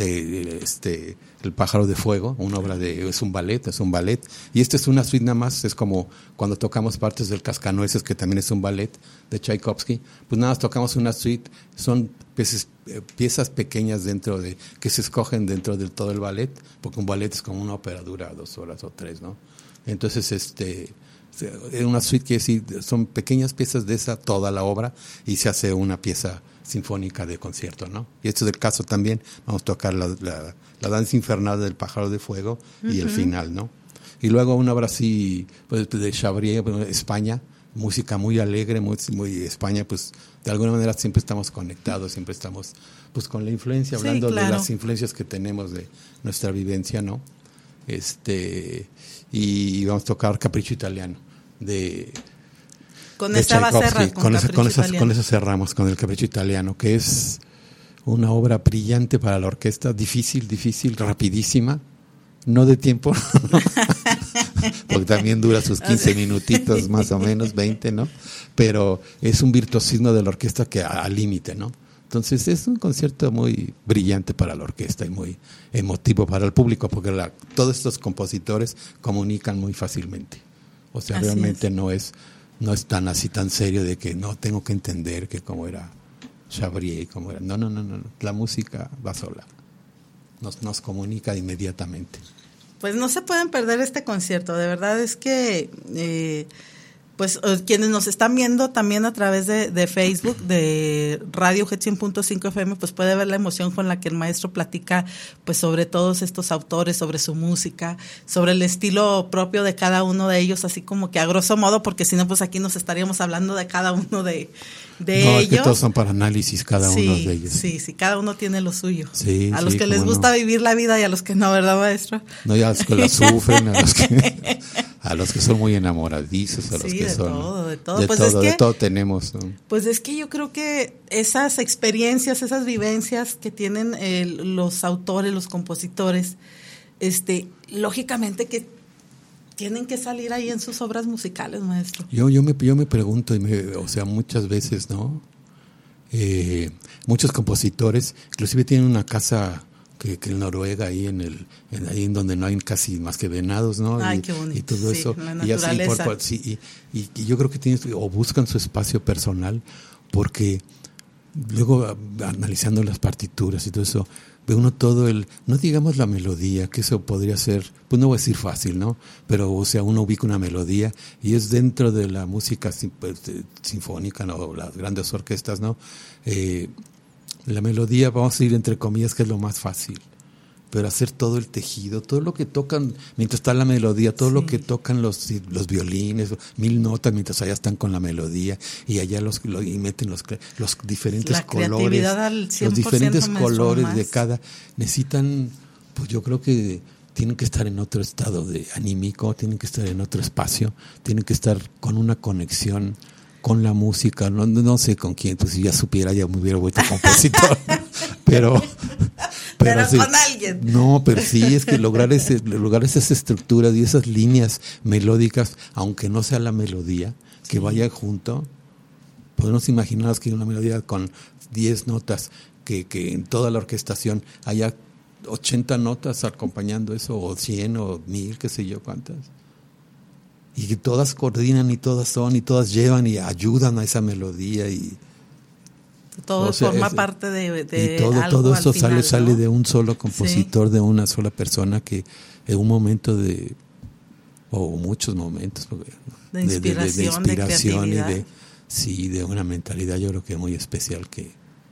El pájaro de fuego, una obra es un ballet, y esta es una suite nada más, es como cuando tocamos partes del Cascanueces, que también es un ballet de Tchaikovsky, pues nada más tocamos una suite, son piezas pequeñas que se escogen dentro de todo el ballet, porque un ballet es como una ópera, dura 2 horas o 3, ¿no? Entonces, una suite quiere decir, son pequeñas piezas de toda la obra, y se hace una pieza sinfónica de concierto, ¿no? Y esto es el caso también, vamos a tocar la danza infernal del pájaro de fuego y el final, ¿no? Y luego una obra así, pues, de Chabrier, España, música muy alegre, muy España, pues de alguna manera siempre estamos conectados, siempre estamos pues con la influencia, hablando de las influencias que tenemos de nuestra vivencia, ¿no? Y vamos a tocar Capricho Italiano con esta va a cerrar con eso cerramos con el Capricho Italiano, que es una obra brillante para la orquesta, difícil, rapidísima, no de tiempo, porque también dura sus 15 minutitos más o menos, 20, ¿no? Pero es un virtuosismo de la orquesta que al límite, ¿no? Entonces es un concierto muy brillante para la orquesta y muy emotivo para el público, porque todos estos compositores comunican muy fácilmente. O sea, realmente no es tan así tan serio de que no tengo que entender que cómo era Chabrier y cómo era. No. La música va sola. Nos comunica inmediatamente. Pues no se pueden perder este concierto. De verdad es que pues quienes nos están viendo también a través de Facebook, de Radio Jet 100.5 FM, pues puede ver la emoción con la que el maestro platica pues sobre todos estos autores, sobre su música, sobre el estilo propio de cada uno de ellos, así como que a grosso modo, porque si no pues aquí nos estaríamos hablando de cada uno de ellos. Es que todos son para análisis, cada uno de ellos. Sí, cada uno tiene lo suyo. Sí, a los que les gusta vivir la vida y a los que no, ¿verdad, maestro? No, y a los que la sufren, a los que son muy enamoradizos, a los que son... De todo. De todo tenemos, ¿no? Pues es que yo creo que esas experiencias, esas vivencias que tienen los autores, los compositores, lógicamente que tienen que salir ahí en sus obras musicales, maestro. Yo me pregunto, muchas veces, ¿no? Muchos compositores, inclusive tienen una casa que en Noruega, ahí ahí en donde no hay casi más que venados, ¿no? Ay, qué bonito. Y todo eso. La naturaleza. Y yo creo que buscan su espacio personal, porque luego analizando las partituras y todo eso, ve uno todo no digamos la melodía, que eso podría ser, pues no voy a decir fácil, ¿no? Pero, uno ubica una melodía y es dentro de la música sinfónica, ¿no? Las grandes orquestas, ¿no? La melodía, vamos a ir entre comillas, que es lo más fácil. Pero hacer todo el tejido, todo lo que tocan, mientras está la melodía, todo lo que tocan los violines, 1000 notas mientras allá están con la melodía, y allá y meten los diferentes colores, los diferentes colores de cada, necesitan, pues yo creo que tienen que estar en otro estado anímico, tienen que estar en otro espacio, tienen que estar con una conexión con la música, no sé con quién, pues si ya supiera ya me hubiera vuelto compositor, pero sí, con alguien. No, pero sí, es que lograr esas estructuras y esas líneas melódicas, aunque no sea la melodía, que vaya junto, podemos imaginarnos que una melodía con 10 notas, que en toda la orquestación haya 80 notas acompañando eso, o 100 o 1000, qué sé yo cuántas. Y que todas coordinan y todas llevan y ayudan a esa melodía y todo forma parte de y todo eso final, sale ¿no? de un solo compositor, de una sola persona que en un momento o muchos momentos de inspiración, y de una mentalidad, yo creo que muy especial, que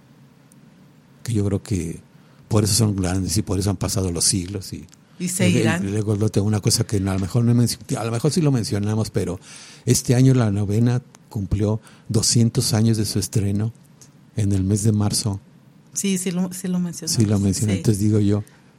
yo creo que por eso son grandes y por eso han pasado los siglos y seguirán. Luego tengo una cosa que a lo mejor sí lo mencionamos, pero este año la novena cumplió 200 años de su estreno en el mes de marzo. Sí lo mencionamos. Sí lo mencioné, sí.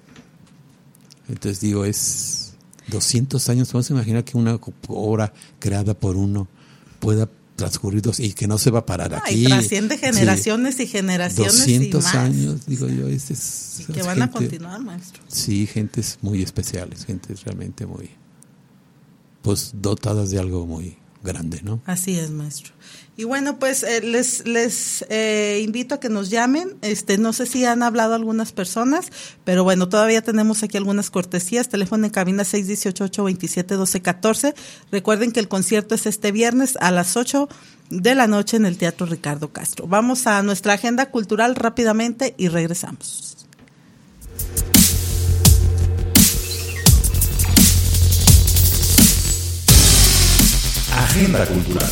Entonces digo, es 200 años. Vamos a imaginar que una obra creada por pueda transcurrir y que no se va a parar aquí. Y trasciende generaciones y generaciones 200 y más. años, digo yo. Y que van a continuar, maestro. Sí, gentes muy especiales, gentes realmente muy, pues, dotadas de algo muy grande, ¿no? Así es, maestro. Y bueno, pues les invito a que nos llamen. No sé si han hablado algunas personas, pero bueno, todavía tenemos aquí algunas cortesías. Teléfono en cabina 618-827-1214. Recuerden que el concierto es este viernes a las 8 de la noche en el Teatro Ricardo Castro. Vamos a nuestra agenda cultural rápidamente y regresamos. Agenda cultural.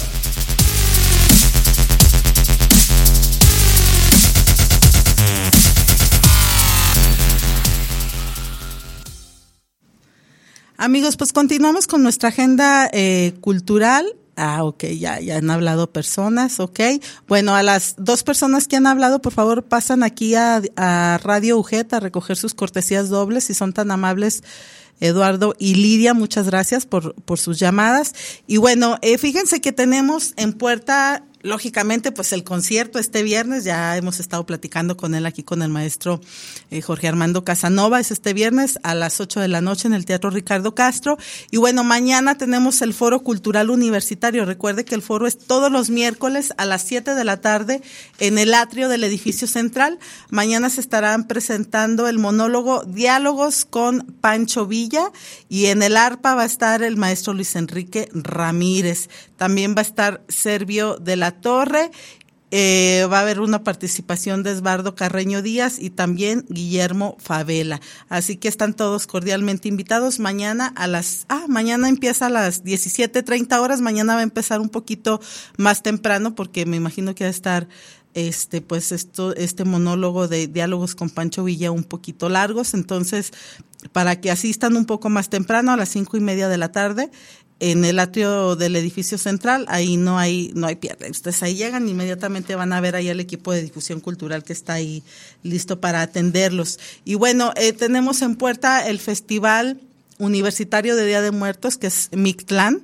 Amigos, pues continuamos con nuestra agenda cultural. Ok, ya han hablado personas, ok. Bueno, a las 2 personas que han hablado, por favor, pasan aquí a Radio UGET a recoger sus cortesías dobles, si son tan amables. Eduardo y Lidia, muchas gracias por sus llamadas. Y bueno, fíjense que tenemos en puerta, lógicamente, pues el concierto este viernes. Ya hemos estado platicando con él aquí, con el maestro Jorge Armando Casanova. Es este viernes a las 8 de la noche en el Teatro Ricardo Castro. Y bueno, mañana tenemos el Foro Cultural Universitario. Recuerde que el foro es todos los miércoles a las 7 de la tarde en el atrio del edificio central. Mañana se estarán presentando el monólogo Diálogos con Pancho Villa, y en el arpa va a estar el maestro Luis Enrique Ramírez. También va a estar Servio de la Torre. Va a haber una participación de Esbardo Carreño Díaz y también Guillermo Favela. Así que están todos cordialmente invitados. Mañana mañana empieza a las 17:30 horas. Mañana va a empezar un poquito más temprano porque me imagino que va a estar este monólogo de Diálogos con Pancho Villa un poquito largos. Entonces, para que asistan un poco más temprano, a las 5:30 de la tarde, en el atrio del edificio central, ahí no hay pierde. Ustedes ahí llegan, inmediatamente van a ver ahí al equipo de difusión cultural que está ahí listo para atenderlos. Y bueno, tenemos en puerta el Festival Universitario de Día de Muertos, que es Mictlán.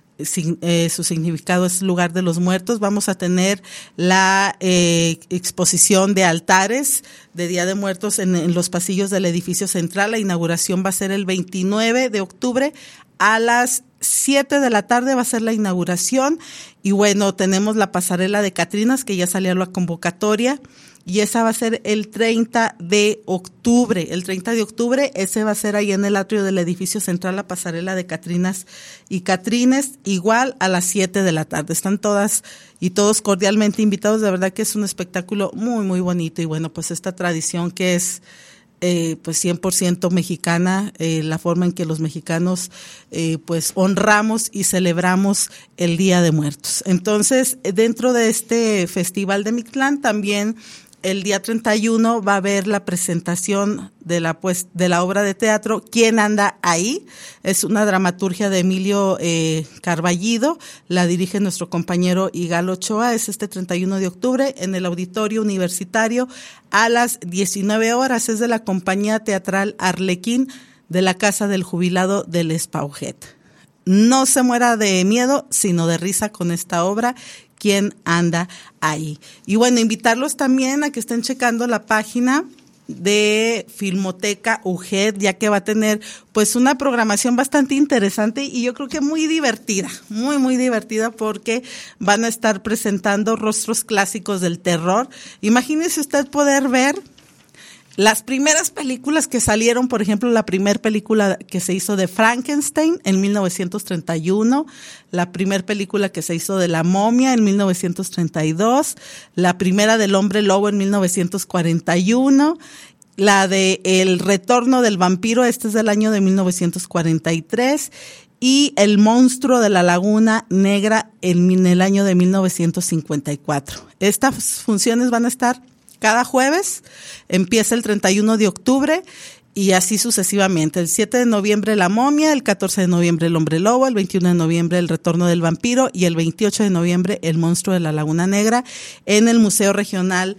Su significado es lugar de los muertos. Vamos a tener la exposición de altares de Día de Muertos en los pasillos del edificio central. La inauguración va a ser el 29 de octubre a las 7 de la tarde va a ser la inauguración. Y bueno, tenemos la pasarela de Catrinas, que ya salió la convocatoria, y esa va a ser el 30 de octubre. El 30 de octubre, ese va a ser ahí en el atrio del edificio central, la pasarela de Catrinas y Catrines, igual a las 7 de la tarde. Están todas y todos cordialmente invitados. De verdad que es un espectáculo muy, muy bonito. Y bueno, pues esta tradición que es pues 100% mexicana, la forma en que los mexicanos pues honramos y celebramos el Día de Muertos. Entonces, dentro de este Festival de Mictlán también el día 31 va a haber la presentación de la obra de teatro ¿Quién anda ahí? Es una dramaturgia de Emilio Carballido, la dirige nuestro compañero Igal Ochoa. Es este 31 de octubre en el Auditorio Universitario a las 19 horas. Es de la compañía teatral Arlequín de la Casa del Jubilado del Espauget. No se muera de miedo, sino de risa con esta obra ¿Quién anda ahí? Y bueno, invitarlos también a que estén checando la página de Filmoteca UGET, ya que va a tener pues una programación bastante interesante y yo creo que muy divertida, muy, muy divertida, porque van a estar presentando rostros clásicos del terror. Imagínese usted poder ver las primeras películas que salieron, por ejemplo, la primera película que se hizo de Frankenstein en 1931, la primera película que se hizo de La Momia en 1932, la primera del Hombre Lobo en 1941, la de El Retorno del Vampiro, este es del año de 1943, y El Monstruo de la Laguna Negra en el año de 1954. Estas funciones van a estar cada jueves, empieza el 31 de octubre y así sucesivamente. El 7 de noviembre La Momia, el 14 de noviembre El Hombre Lobo, el 21 de noviembre El Retorno del Vampiro y el 28 de noviembre El Monstruo de la Laguna Negra en el Museo Regional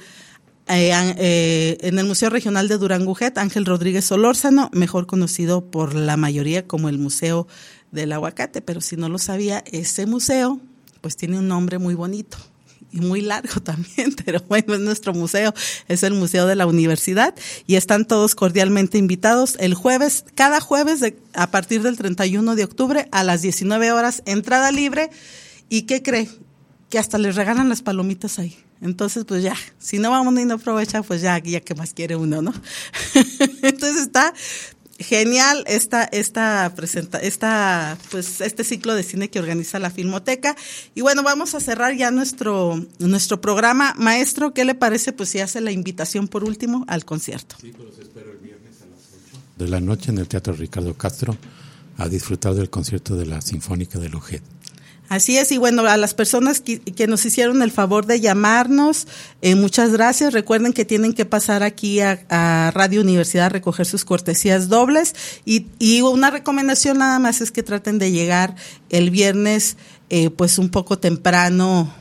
de Durango UGET, Ángel Rodríguez Solórzano, mejor conocido por la mayoría como el Museo del Aguacate. Pero si no lo sabía, ese museo pues tiene un nombre muy bonito y muy largo también, pero bueno, es nuestro museo, es el Museo de la Universidad, y están todos cordialmente invitados el jueves, cada jueves a partir del 31 de octubre a las 19 horas, entrada libre. ¿Y qué cree? Que hasta les regalan las palomitas ahí. Entonces, pues ya, si no vamos y no aprovecha, pues ya qué más quiere uno, ¿no? Entonces está genial este ciclo de cine que organiza la Filmoteca. Y bueno, vamos a cerrar ya nuestro programa. Maestro, ¿qué le parece? Pues si hace la invitación por último al concierto. Sí, pues los espero el viernes a las 8 de la noche en el Teatro Ricardo Castro a disfrutar del concierto de la Sinfónica de Lojet. Así es, y bueno, a las personas que nos hicieron el favor de llamarnos, muchas gracias. Recuerden que tienen que pasar aquí a Radio Universidad a recoger sus cortesías dobles, y una recomendación nada más es que traten de llegar el viernes pues un poco temprano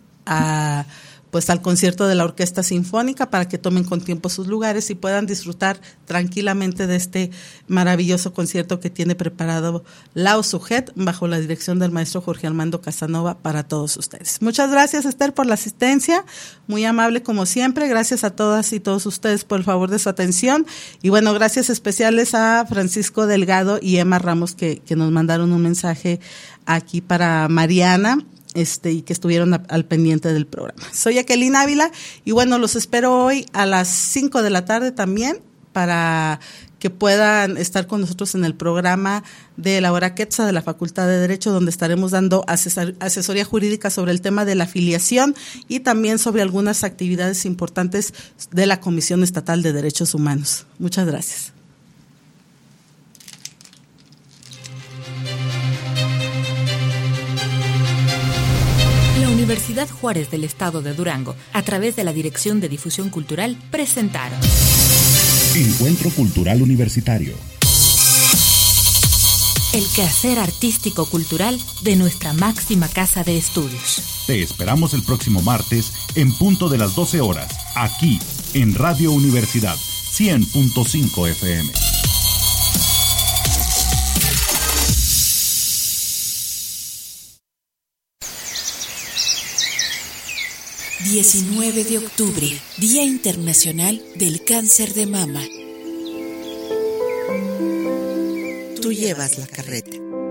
al concierto de la Orquesta Sinfónica, para que tomen con tiempo sus lugares y puedan disfrutar tranquilamente de este maravilloso concierto que tiene preparado la OSUGET bajo la dirección del maestro Jorge Armando Casanova para todos ustedes. Muchas gracias, Esther, por la asistencia, muy amable como siempre. Gracias a todas y todos ustedes por el favor de su atención, y bueno, gracias especiales a Francisco Delgado y Emma Ramos que nos mandaron un mensaje aquí para Mariana, y que estuvieron al pendiente del programa. Soy Jacqueline Ávila, y bueno, los espero hoy a las 5 de la tarde también, para que puedan estar con nosotros en el programa de la Hora Quetzal de la Facultad de Derecho, donde estaremos dando asesoría jurídica sobre el tema de la afiliación y también sobre algunas actividades importantes de la Comisión Estatal de Derechos Humanos. Muchas gracias. Universidad Juárez del Estado de Durango, a través de la Dirección de Difusión Cultural, presentaron Encuentro Cultural Universitario. El quehacer artístico-cultural de nuestra máxima casa de estudios. Te esperamos el próximo martes en punto de las 12 horas, aquí en Radio Universidad 100.5 FM. ...19 de octubre, Día Internacional del Cáncer de Mama. Tú llevas la carreta.